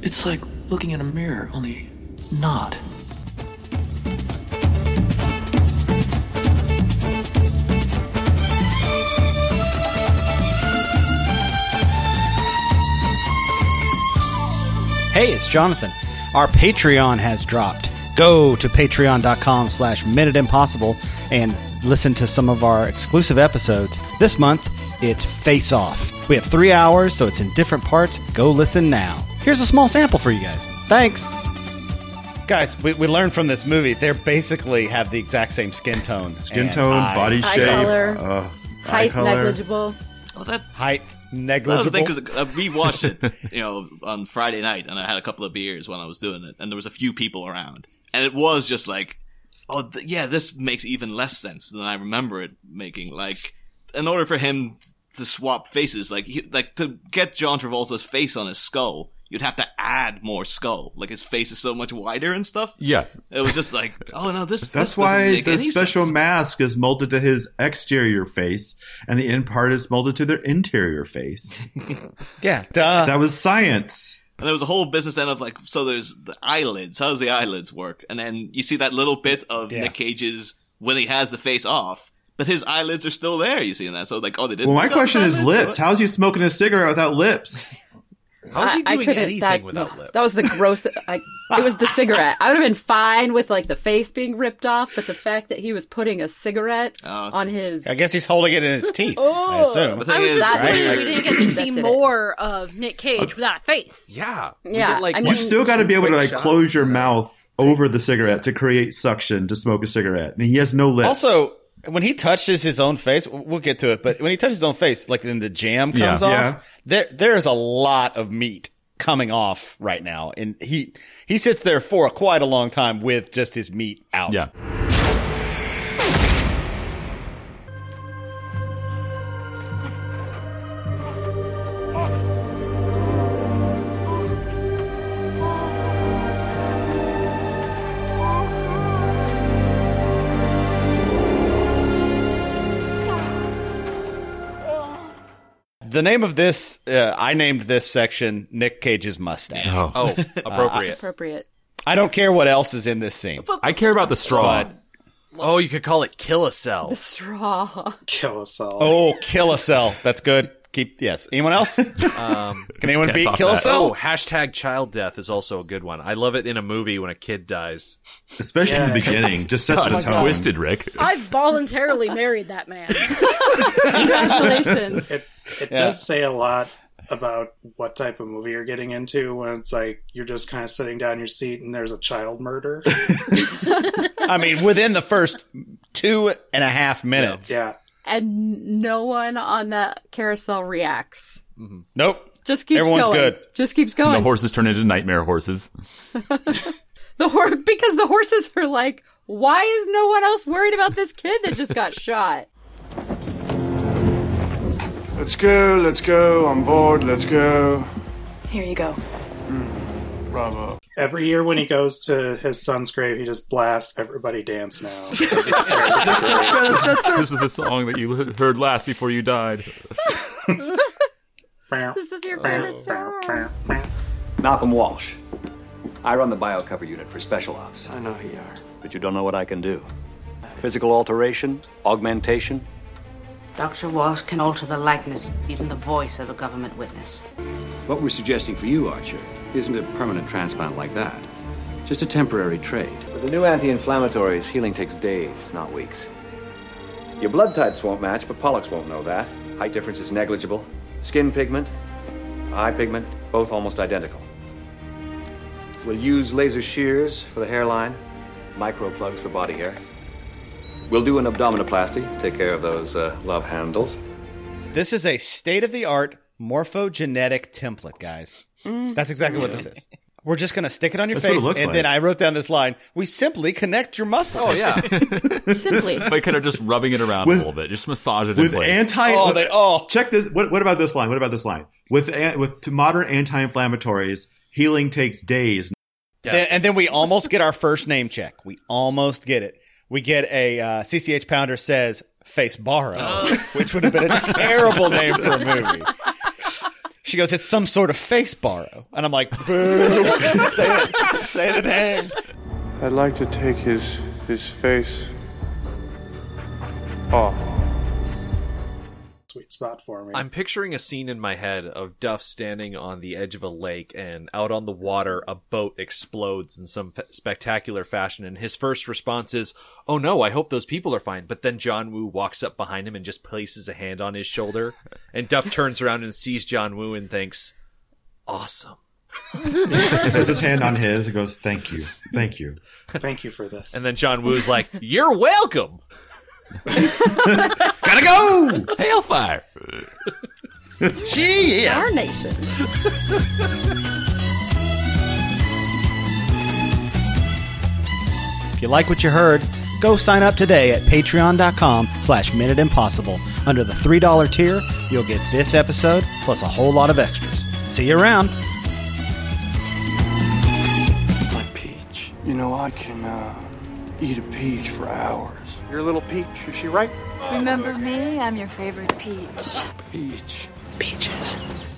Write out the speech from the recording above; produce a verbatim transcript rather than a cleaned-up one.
It's like looking in a mirror, only not. Hey, it's Jonathan. Our Patreon has dropped. Go to patreon.com slash Minute Impossible and listen to some of our exclusive episodes. This month, it's Face Off. We have three hours, so it's in different parts. Go listen now. Here's a small sample for you guys. Thanks. Guys, we, we learned from this movie, they basically have the exact same skin tone. Skin tone, eye, body eye shape. color, uh, height eye color. negligible. Well, that Height That negligible. was the thing, because I rewatched it, you know, on Friday night, and I had a couple of beers when I was doing it, and there was a few people around, and it was just like, oh, th- yeah, this makes even less sense than I remember it making. Like, in order for him to swap faces, like, he, like to get John Travolta's face on his skull, you'd have to add more skull. Like, his face is so much wider and stuff. Yeah. It was just like, oh no, this. That's this why make the any special sense. mask is molded to his exterior face, and the end part is molded to their interior face. yeah, duh. That was science. And there was a whole business then of like, so there's the eyelids. How does the eyelids work? And then you see that little bit of Yeah. Nick Cage's when he has the face off, but his eyelids are still there. You see in that? So like, oh, they didn't. Well, my take off question his is eyelids? lips. How's he smoking a cigarette without lips? How's he I- I doing couldn't- anything that, without lips? That was the gross. I, it was the cigarette. I would have been fine with like the face being ripped off, but the fact that he was putting a cigarette Oh. on his. I guess he's holding it in his teeth, I Oh. assume. The thing I was is, just Right? wondering Like- we didn't get to see That's it. more of Nick Cage with that face. Yeah. We Yeah, get, like, I You mean- still got to be able to quick like shots. close your mouth over the cigarette to create suction to smoke a cigarette, and he has no lips. Also, when he touches his own face, we'll get to it, but when he touches his own face, like then the jam comes Yeah. off, Yeah. there there is a lot of meat coming off right now. And he he sits there for quite a long time with just his meat out. Yeah. The name of this, uh, I named this section Nick Cage's mustache. Oh, oh appropriate. Appropriate. I don't care what else is in this scene. I care about the straw. But, Oh, you could call it Kill a Cell. The straw. Kill us all. oh, Kill a Cell. That's good. Keep, yes. Anyone else? Um, Can anyone Can't beat top Kill a that. Cell? Oh, hashtag child death is also a good one. I love it in a movie when a kid dies. especially in the beginning, just sets the God, tone. twisted, Rick. I voluntarily married that man. Congratulations. It it Yeah. does say a lot about what type of movie you're getting into when it's like you're just kind of sitting down in your seat and there's a child murder. I mean, within the first two and a half minutes. Yeah. And no one on that carousel reacts. Nope. Just keeps Everyone's going. good. Just keeps The going. horses turn into nightmare horses. The horse, because the horses are like, why is no one else worried about this kid that just got shot? Let's go, let's go, on board, let's go. Here you go. Bravo. Every year when he goes to his son's grave, he just blasts "Everybody Dance Now." As he stares at the grave. This is the song that you heard last before you died. This was your favorite song. Malcolm Walsh. I run the biocover unit for Special Ops. I know who you are. But you don't know what I can do. Physical alteration, augmentation. Doctor Walsh can alter the likeness, even the voice of a government witness. What we're suggesting for you, Archer, isn't a permanent transplant like that. Just a temporary trade. With the new anti-inflammatories, healing takes days, not weeks. Your blood types won't match, but Pollux won't know that. Height difference is negligible. Skin pigment, eye pigment, both almost identical. We'll use laser shears for the hairline, micro plugs for body hair. We'll do an abdominoplasty, take care of those uh, love handles. This is a state-of-the-art morphogenetic template, guys. That's exactly what this is. We're just going to stick it on your That's what it face, looks and like. then I wrote down this line. We simply connect your muscles. Oh, yeah. Simply. By kind of just rubbing it around With- a little bit. Just massage it in With place. anti, Oh, they- oh. check this. What, what about this line? What about this line? With an- with to modern anti-inflammatories, healing takes days. Then- and then we almost get our first name check. We almost get it. We get a uh, C C H Pounder says Face Barrow, which would have been a terrible name for a movie. She goes, it's some sort of face borrow. And I'm like, boo. say it. Say the name. I'd like to take his his face off. Sweet spot for me. I'm picturing a scene in my head of Duff standing on the edge of a lake, and out on the water, a boat explodes in some f- spectacular fashion, and his first response is, oh no, I hope those people are fine. But then John Woo walks up behind him and just places a hand on his shoulder, and Duff turns around and sees John Woo and thinks, awesome. Puts his hand on his and goes, thank you. Thank you. Thank you for this. And then John Woo's like, you're welcome. Gotta go! Hellfire. Gee, Our nation. If you like what you heard, go sign up today at patreon.com slash Minute Impossible. Under the three dollars tier, you'll get this episode plus a whole lot of extras. See you around. Like peach. You know, I can uh, eat a peach for hours. Your little peach, is she right? Remember me? I'm your favorite peach. Peach. Peaches.